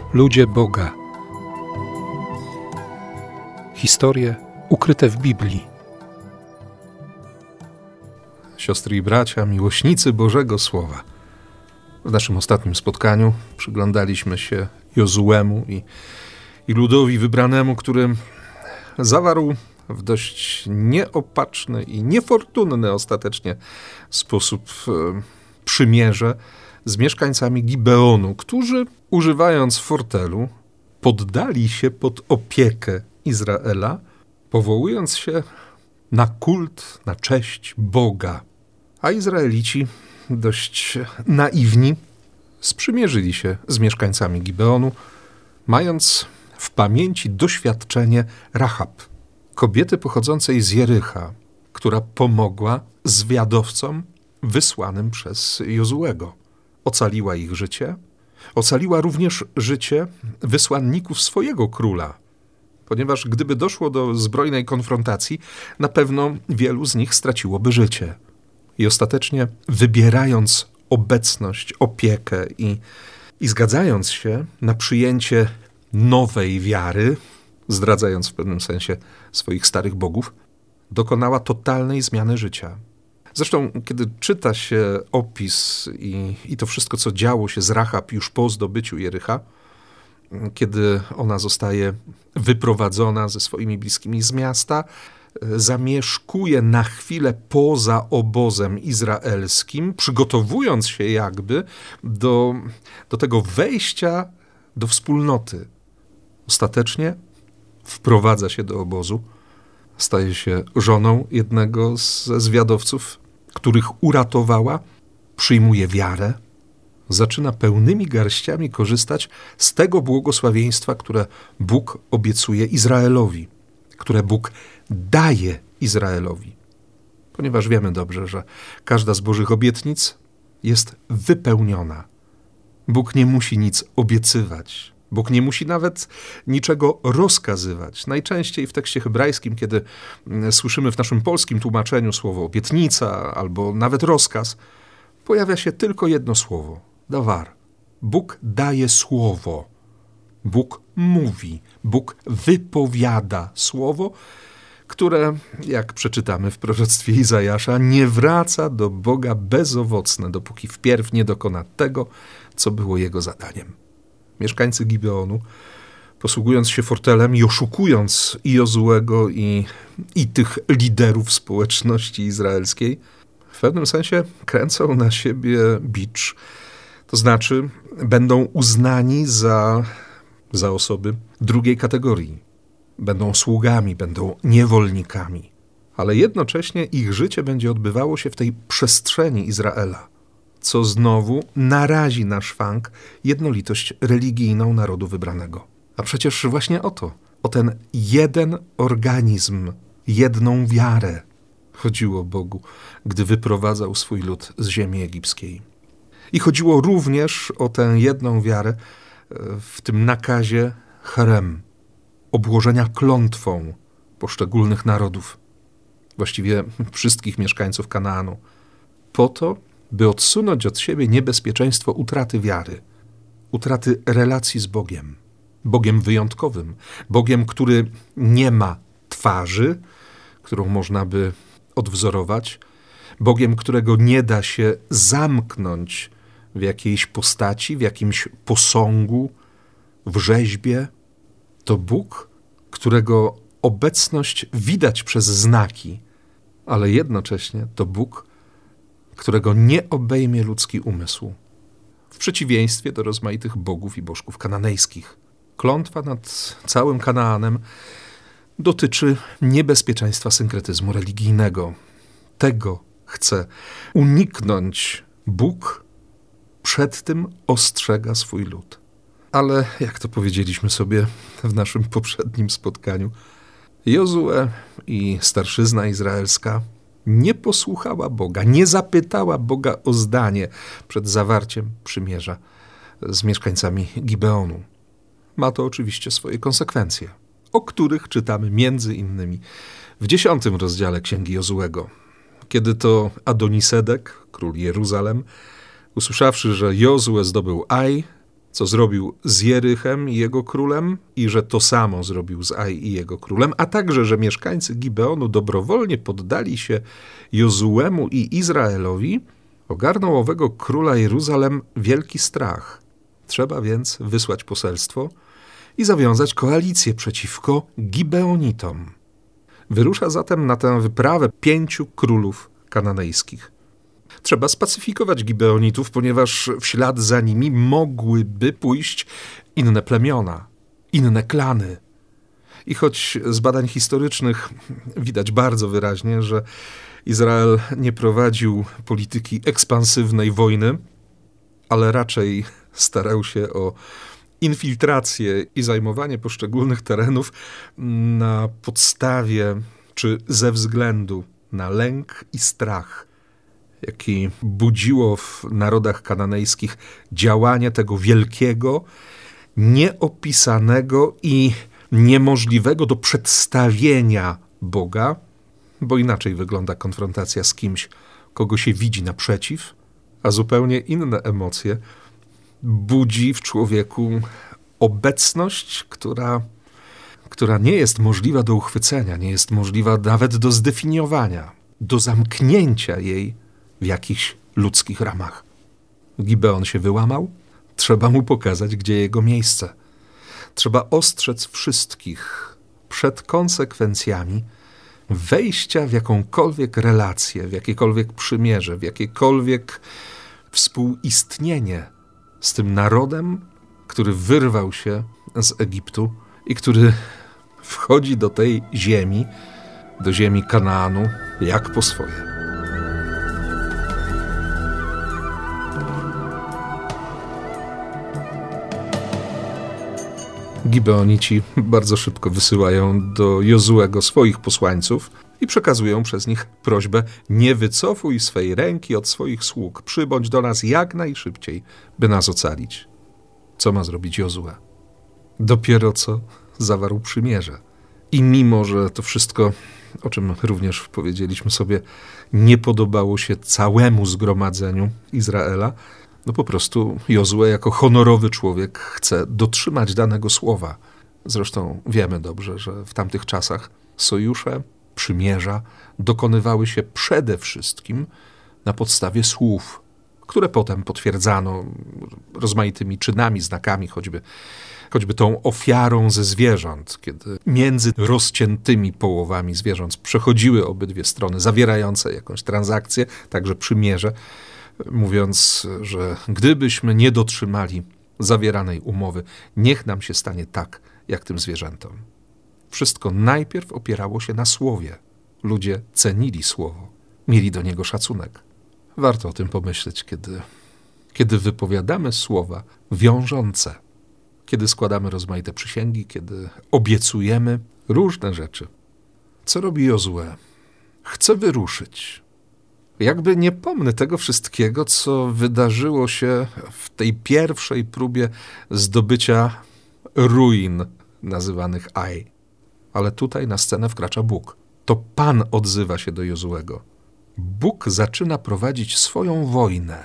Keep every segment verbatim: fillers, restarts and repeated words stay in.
Ludzie Boga. Historie ukryte w Biblii. Siostry i bracia, miłośnicy Bożego Słowa. W naszym ostatnim spotkaniu przyglądaliśmy się Jozuemu i, i ludowi wybranemu, który zawarł w dość nieopatrzny i niefortunny ostatecznie sposób e, przymierze z mieszkańcami Gibeonu, którzy, używając fortelu, poddali się pod opiekę Izraela, powołując się na kult, na cześć Boga. A Izraelici, dość naiwni, sprzymierzyli się z mieszkańcami Gibeonu, mając w pamięci doświadczenie Rahab, kobiety pochodzącej z Jericha, która pomogła zwiadowcom wysłanym przez Jozuego. Ocaliła ich życie, ocaliła również życie wysłanników swojego króla, ponieważ gdyby doszło do zbrojnej konfrontacji, na pewno wielu z nich straciłoby życie. I ostatecznie, wybierając obecność, opiekę i, i zgadzając się na przyjęcie nowej wiary, zdradzając w pewnym sensie swoich starych bogów, dokonała totalnej zmiany życia. Zresztą, kiedy czyta się opis i, i to wszystko, co działo się z Rahab już po zdobyciu Jericha, kiedy ona zostaje wyprowadzona ze swoimi bliskimi z miasta, zamieszkuje na chwilę poza obozem izraelskim, przygotowując się jakby do, do tego wejścia do wspólnoty. Ostatecznie wprowadza się do obozu, staje się żoną jednego ze zwiadowców, których uratowała, przyjmuje wiarę, zaczyna pełnymi garściami korzystać z tego błogosławieństwa, które Bóg obiecuje Izraelowi, które Bóg daje Izraelowi. Ponieważ wiemy dobrze, że każda z Bożych obietnic jest wypełniona. Bóg nie musi nic obiecywać. Bóg nie musi nawet niczego rozkazywać. Najczęściej w tekście hebrajskim, kiedy słyszymy w naszym polskim tłumaczeniu słowo obietnica albo nawet rozkaz, pojawia się tylko jedno słowo – dawar. Bóg daje słowo. Bóg mówi. Bóg wypowiada słowo, które, jak przeczytamy w proroctwie Izajasza, nie wraca do Boga bezowocne, dopóki wpierw nie dokona tego, co było jego zadaniem. Mieszkańcy Gibeonu, posługując się fortelem i oszukując i Jozuego, i, i tych liderów społeczności izraelskiej, w pewnym sensie kręcą na siebie bicz. To znaczy będą uznani za, za osoby drugiej kategorii. Będą sługami, będą niewolnikami. Ale jednocześnie ich życie będzie odbywało się w tej przestrzeni Izraela, co znowu narazi na szwank jednolitość religijną narodu wybranego. A przecież właśnie o to, o ten jeden organizm, jedną wiarę chodziło Bogu, gdy wyprowadzał swój lud z ziemi egipskiej. I chodziło również o tę jedną wiarę w tym nakazie cherem, obłożenia klątwą poszczególnych narodów, właściwie wszystkich mieszkańców Kanaanu, po to, by odsunąć od siebie niebezpieczeństwo utraty wiary, utraty relacji z Bogiem, Bogiem wyjątkowym, Bogiem, który nie ma twarzy, którą można by odwzorować, Bogiem, którego nie da się zamknąć w jakiejś postaci, w jakimś posągu, w rzeźbie. To Bóg, którego obecność widać przez znaki, ale jednocześnie to Bóg, którego nie obejmie ludzki umysł. W przeciwieństwie do rozmaitych bogów i bożków kananejskich. Klątwa nad całym Kanaanem dotyczy niebezpieczeństwa synkretyzmu religijnego. Tego chce uniknąć Bóg, przed tym ostrzega swój lud. Ale jak to powiedzieliśmy sobie w naszym poprzednim spotkaniu, Jozue i starszyzna izraelska nie posłuchała Boga, nie zapytała Boga o zdanie przed zawarciem przymierza z mieszkańcami Gibeonu. Ma to oczywiście swoje konsekwencje, o których czytamy między innymi w dziesiątym rozdziale Księgi Jozuego, kiedy to Adonisedek, król Jeruzalem, usłyszawszy, że Jozue zdobył Aj, co zrobił z Jerychem i jego królem i że to samo zrobił z Aj i jego królem, a także, że mieszkańcy Gibeonu dobrowolnie poddali się Jozuemu i Izraelowi, ogarnął owego króla Jeruzalem wielki strach. Trzeba więc wysłać poselstwo i zawiązać koalicję przeciwko Gibeonitom. Wyrusza zatem na tę wyprawę pięciu królów kananejskich. Trzeba spacyfikować Gibeonitów, ponieważ w ślad za nimi mogłyby pójść inne plemiona, inne klany. I choć z badań historycznych widać bardzo wyraźnie, że Izrael nie prowadził polityki ekspansywnej wojny, ale raczej starał się o infiltrację i zajmowanie poszczególnych terenów na podstawie czy ze względu na lęk i strach, jaki budziło w narodach kananejskich działanie tego wielkiego, nieopisanego i niemożliwego do przedstawienia Boga, bo inaczej wygląda konfrontacja z kimś, kogo się widzi naprzeciw, a zupełnie inne emocje budzi w człowieku obecność, która, która nie jest możliwa do uchwycenia, nie jest możliwa nawet do zdefiniowania, do zamknięcia jej w jakichś ludzkich ramach. Gibeon się wyłamał, trzeba mu pokazać, gdzie jego miejsce. Trzeba ostrzec wszystkich przed konsekwencjami wejścia w jakąkolwiek relację, w jakiekolwiek przymierze, w jakiekolwiek współistnienie z tym narodem, który wyrwał się z Egiptu i który wchodzi do tej ziemi, do ziemi Kanaanu, jak po swoje. Gibeonici bardzo szybko wysyłają do Jozuego swoich posłańców i przekazują przez nich prośbę: nie wycofuj swej ręki od swoich sług, przybądź do nas jak najszybciej, by nas ocalić. Co ma zrobić Jozue? Dopiero co zawarł przymierze. I mimo, że to wszystko, o czym również powiedzieliśmy sobie, nie podobało się całemu zgromadzeniu Izraela, no po prostu Jozue jako honorowy człowiek chce dotrzymać danego słowa. Zresztą wiemy dobrze, że w tamtych czasach sojusze, przymierza dokonywały się przede wszystkim na podstawie słów, które potem potwierdzano rozmaitymi czynami, znakami, choćby, choćby tą ofiarą ze zwierząt, kiedy między rozciętymi połowami zwierząt przechodziły obydwie strony, zawierające jakąś transakcję, także przymierze, mówiąc, że gdybyśmy nie dotrzymali zawieranej umowy, niech nam się stanie tak, jak tym zwierzętom. Wszystko najpierw opierało się na słowie. Ludzie cenili słowo, mieli do niego szacunek. Warto o tym pomyśleć, kiedy, kiedy wypowiadamy słowa wiążące, kiedy składamy rozmaite przysięgi, kiedy obiecujemy różne rzeczy. Co robi Jozue? Chce wyruszyć. Jakby nie pomnę tego wszystkiego, co wydarzyło się w tej pierwszej próbie zdobycia ruin nazywanych Aj. Ale tutaj na scenę wkracza Bóg. To Pan odzywa się do Jozuego. Bóg zaczyna prowadzić swoją wojnę.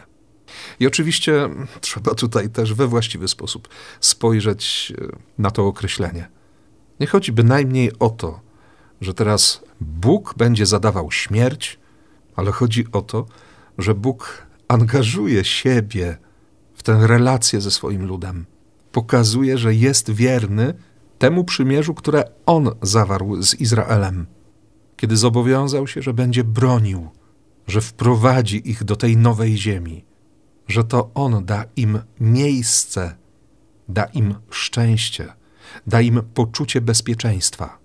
I oczywiście trzeba tutaj też we właściwy sposób spojrzeć na to określenie. Nie chodzi bynajmniej o to, że teraz Bóg będzie zadawał śmierć, ale chodzi o to, że Bóg angażuje siebie w tę relację ze swoim ludem. Pokazuje, że jest wierny temu przymierzu, które On zawarł z Izraelem, kiedy zobowiązał się, że będzie bronił, że wprowadzi ich do tej nowej ziemi, że to On da im miejsce, da im szczęście, da im poczucie bezpieczeństwa.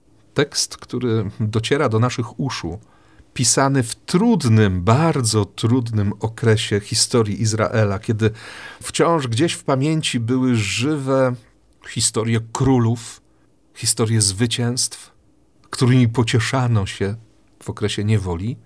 Tekst, który dociera do naszych uszu, pisany w trudnym, bardzo trudnym okresie historii Izraela, kiedy wciąż gdzieś w pamięci były żywe historie królów, historie zwycięstw, którymi pocieszano się w okresie niewoli.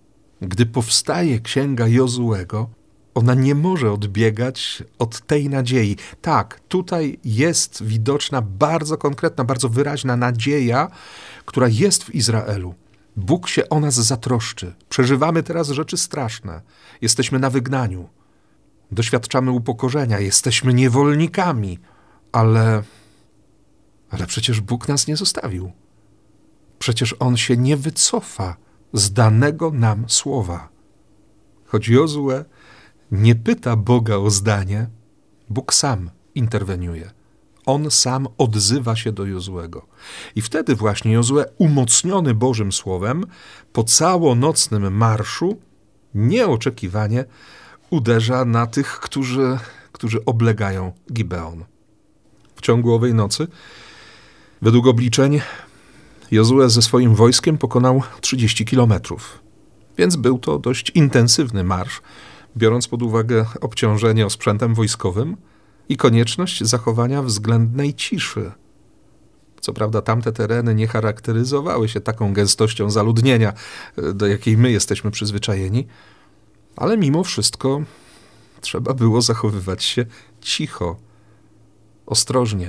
Gdy powstaje Księga Jozuego, ona nie może odbiegać od tej nadziei. Tak, tutaj jest widoczna bardzo konkretna, bardzo wyraźna nadzieja, która jest w Izraelu. Bóg się o nas zatroszczy. Przeżywamy teraz rzeczy straszne. Jesteśmy na wygnaniu. doświadczamy upokorzenia, jesteśmy niewolnikami, ale, ale przecież Bóg nas nie zostawił. Przecież On się nie wycofa z danego nam słowa. Choć Jozue nie pyta Boga o zdanie, Bóg sam interweniuje. On sam odzywa się do Jozuego. I wtedy właśnie Jozue, umocniony Bożym Słowem, po całonocnym marszu nieoczekiwanie uderza na tych, którzy, którzy oblegają Gibeon. W ciągu owej nocy, według obliczeń, Jozue ze swoim wojskiem pokonał trzydzieści kilometrów. Więc był to dość intensywny marsz, biorąc pod uwagę obciążenie osprzętem wojskowym i konieczność zachowania względnej ciszy. Co prawda tamte tereny nie charakteryzowały się taką gęstością zaludnienia, do jakiej my jesteśmy przyzwyczajeni, ale mimo wszystko trzeba było zachowywać się cicho, ostrożnie.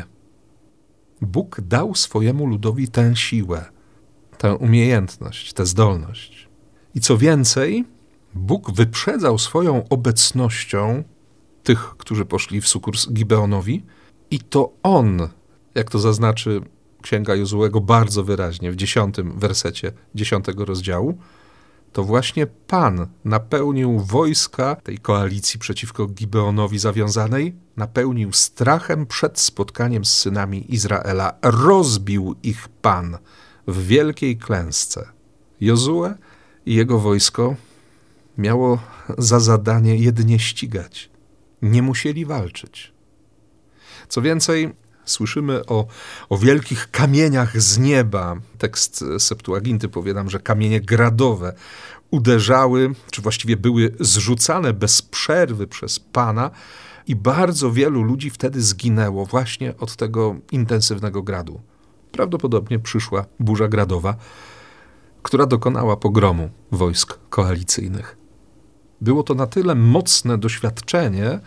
Bóg dał swojemu ludowi tę siłę, tę umiejętność, tę zdolność. I co więcej, Bóg wyprzedzał swoją obecnością tych, którzy poszli w sukurs Gibeonowi, i to On, jak to zaznaczy Księga Jozuego bardzo wyraźnie w dziesiątym wersecie dziesiątego rozdziału, to właśnie Pan napełnił wojska tej koalicji przeciwko Gibeonowi zawiązanej, napełnił strachem przed spotkaniem z synami Izraela. Rozbił ich Pan w wielkiej klęsce. Jozue i jego wojsko miało za zadanie jedynie ścigać. Nie musieli walczyć. Co więcej, słyszymy o, o wielkich kamieniach z nieba. Tekst Septuaginty powiadam, że kamienie gradowe uderzały, czy właściwie były zrzucane bez przerwy przez Pana i bardzo wielu ludzi wtedy zginęło właśnie od tego intensywnego gradu. Prawdopodobnie przyszła burza gradowa, która dokonała pogromu wojsk koalicyjnych. Było to na tyle mocne doświadczenie,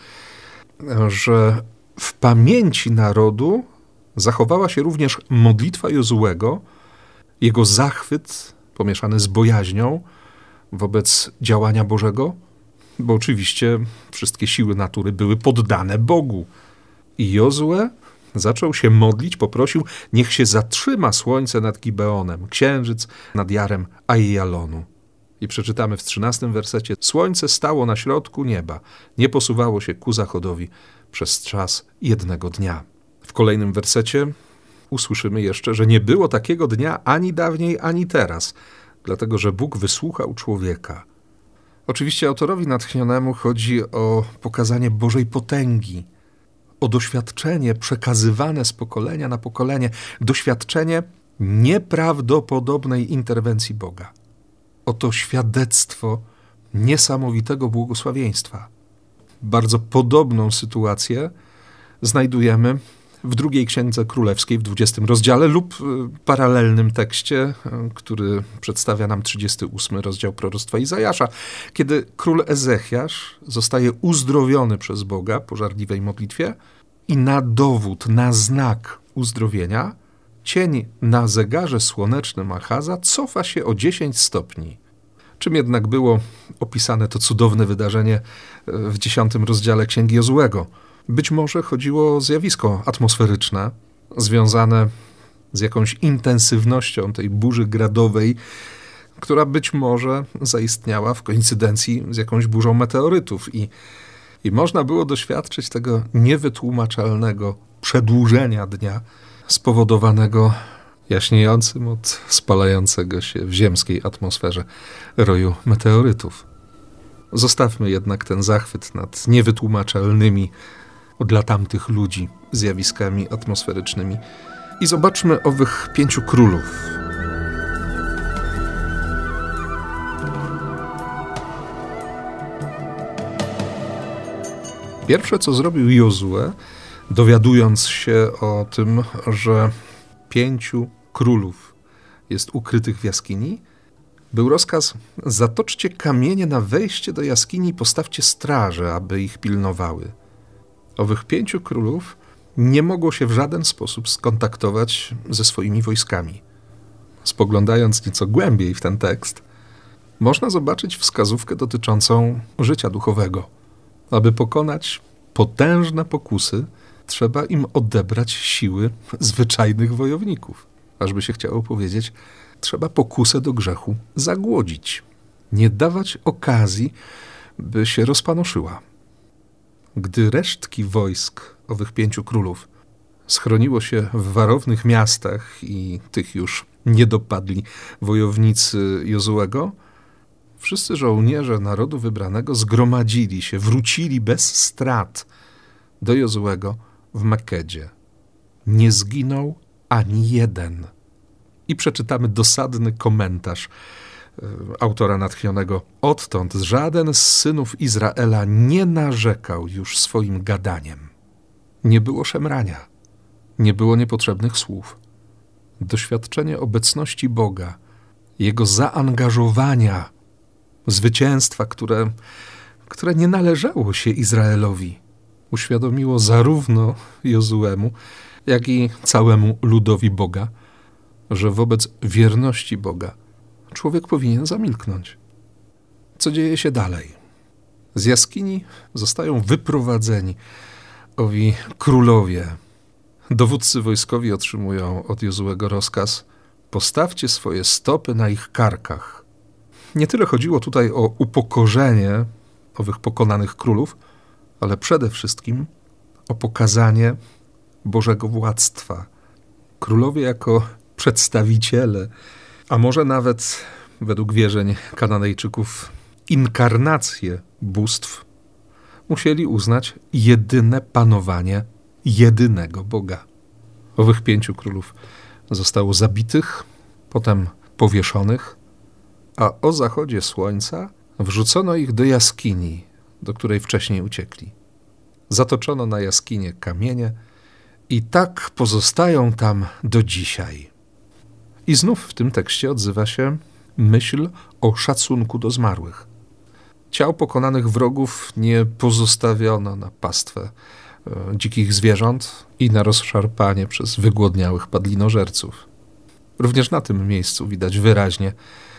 że w pamięci narodu zachowała się również modlitwa Jozuego, jego zachwyt pomieszany z bojaźnią wobec działania Bożego, bo oczywiście wszystkie siły natury były poddane Bogu. I Jozue zaczął się modlić, poprosił, niech się zatrzyma słońce nad Gibeonem, księżyc nad Jarem Aijalonu. I przeczytamy w trzynastym wersecie: słońce stało na środku nieba, nie posuwało się ku zachodowi przez czas jednego dnia. W kolejnym wersecie usłyszymy jeszcze, że nie było takiego dnia ani dawniej, ani teraz, dlatego że Bóg wysłuchał człowieka. Oczywiście autorowi natchnionemu chodzi o pokazanie Bożej potęgi, o doświadczenie przekazywane z pokolenia na pokolenie, doświadczenie nieprawdopodobnej interwencji Boga. Oto świadectwo niesamowitego błogosławieństwa. Bardzo podobną sytuację znajdujemy w drugiej Księdze Królewskiej, w dwudziestym rozdziale lub paralelnym tekście, który przedstawia nam trzydziesty ósmy rozdział proroctwa Izajasza, kiedy król Ezechiasz zostaje uzdrowiony przez Boga po żarliwej modlitwie i na dowód, na znak uzdrowienia cień na zegarze słonecznym Achaza cofa się o dziesięć stopni. Czym jednak było opisane to cudowne wydarzenie w dziesiątym rozdziale Księgi Jozuego? Być może chodziło o zjawisko atmosferyczne związane z jakąś intensywnością tej burzy gradowej, która być może zaistniała w koincydencji z jakąś burzą meteorytów i, i można było doświadczyć tego niewytłumaczalnego przedłużenia dnia spowodowanego jaśniejącym od spalającego się w ziemskiej atmosferze roju meteorytów. Zostawmy jednak ten zachwyt nad niewytłumaczalnymi dla tamtych ludzi zjawiskami atmosferycznymi i zobaczmy owych pięciu królów. Pierwsze, co zrobił Jozue, dowiadując się o tym, że pięciu królów jest ukrytych w jaskini, był rozkaz: zatoczcie kamienie na wejście do jaskini i postawcie straże, aby ich pilnowały. Owych pięciu królów nie mogło się w żaden sposób skontaktować ze swoimi wojskami. Spoglądając nieco głębiej w ten tekst, można zobaczyć wskazówkę dotyczącą życia duchowego. Aby pokonać potężne pokusy, trzeba im odebrać siły zwyczajnych wojowników. Ażby się chciało powiedzieć, trzeba pokusę do grzechu zagłodzić. Nie dawać okazji, by się rozpanoszyła. Gdy resztki wojsk owych pięciu królów schroniło się w warownych miastach i tych już nie dopadli wojownicy Jozuego, wszyscy żołnierze narodu wybranego zgromadzili się, wrócili bez strat do Jozuego w Makedzie. Nie zginął ani jeden. I przeczytamy dosadny komentarz autora natchnionego. Odtąd żaden z synów Izraela nie narzekał już swoim gadaniem. Nie było szemrania, nie było niepotrzebnych słów. Doświadczenie obecności Boga, Jego zaangażowania, zwycięstwa, które, które nie należało się Izraelowi, uświadomiło zarówno Jozuemu, jak i całemu ludowi Boga, że wobec wierności Boga człowiek powinien zamilknąć. Co dzieje się dalej? Z jaskini zostają wyprowadzeni owi królowie. Dowódcy wojskowi otrzymują od Jozuego rozkaz: postawcie swoje stopy na ich karkach. Nie tyle chodziło tutaj o upokorzenie owych pokonanych królów, ale przede wszystkim o pokazanie Bożego władztwa. Królowie jako przedstawiciele, a może nawet według wierzeń Kananejczyków inkarnacje bóstw, musieli uznać jedyne panowanie jedynego Boga. Owych pięciu królów zostało zabitych, potem powieszonych, a o zachodzie słońca wrzucono ich do jaskini, do której wcześniej uciekli. Zatoczono na jaskinie kamienie i tak pozostają tam do dzisiaj. I znów w tym tekście odzywa się myśl o szacunku do zmarłych. Ciał pokonanych wrogów nie pozostawiono na pastwę e, dzikich zwierząt i na rozszarpanie przez wygłodniałych padlinożerców. Również na tym miejscu widać wyraźnie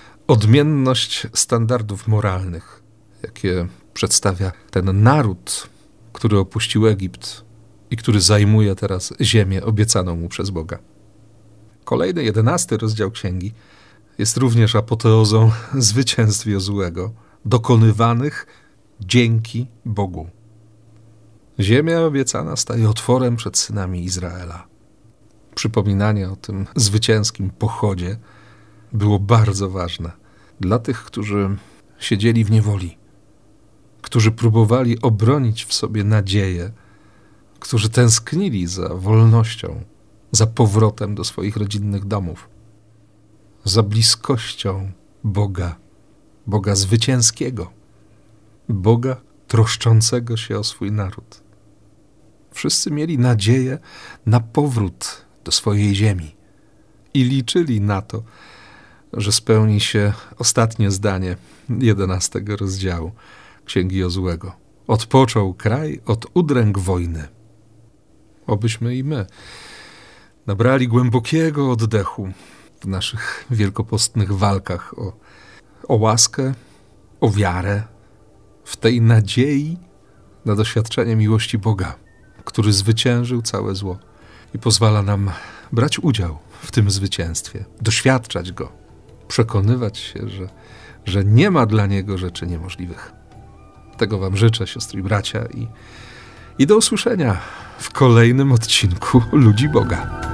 odmienność standardów moralnych, jakie przedstawia ten naród, który opuścił Egipt i który zajmuje teraz ziemię obiecaną mu przez Boga. Kolejny, jedenasty rozdział księgi jest również apoteozą zwycięstw Jozuego, dokonywanych dzięki Bogu. Ziemia obiecana staje otworem przed synami Izraela. Przypominanie o tym zwycięskim pochodzie było bardzo ważne dla tych, którzy siedzieli w niewoli, którzy próbowali obronić w sobie nadzieję, którzy tęsknili za wolnością, za powrotem do swoich rodzinnych domów, za bliskością Boga, Boga zwycięskiego, Boga troszczącego się o swój naród. Wszyscy mieli nadzieję na powrót do swojej ziemi i liczyli na to, że spełni się ostatnie zdanie jedenastego rozdziału Księgi Jozuego. Odpoczął kraj od udręk wojny. Obyśmy i my nabrali głębokiego oddechu w naszych wielkopostnych walkach o, o łaskę, o wiarę, w tej nadziei na doświadczenie miłości Boga, który zwyciężył całe zło i pozwala nam brać udział w tym zwycięstwie, doświadczać go, przekonywać się, że, że nie ma dla Niego rzeczy niemożliwych. Tego wam życzę, siostry i bracia, i, i do usłyszenia w kolejnym odcinku Ludzi Boga.